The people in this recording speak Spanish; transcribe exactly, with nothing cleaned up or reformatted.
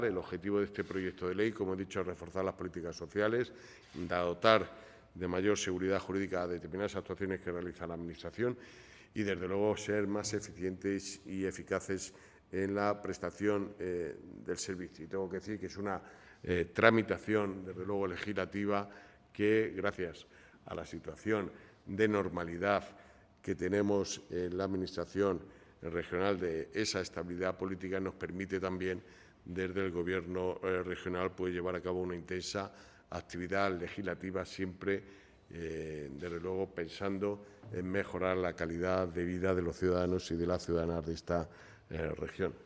El objetivo de este proyecto de ley, como he dicho, es reforzar las políticas sociales, dotar de mayor seguridad jurídica a determinadas actuaciones que realiza la Administración y, desde luego, ser más eficientes y eficaces en la prestación eh, del servicio. Y tengo que decir que es una eh, tramitación, desde luego, legislativa que, gracias a la situación de normalidad que tenemos en la Administración regional, de esa estabilidad política, nos permite también, desde el Gobierno eh, regional, puede llevar a cabo una intensa actividad legislativa, siempre, eh, desde luego, pensando en mejorar la calidad de vida de los ciudadanos y de las ciudadanas de esta eh, región.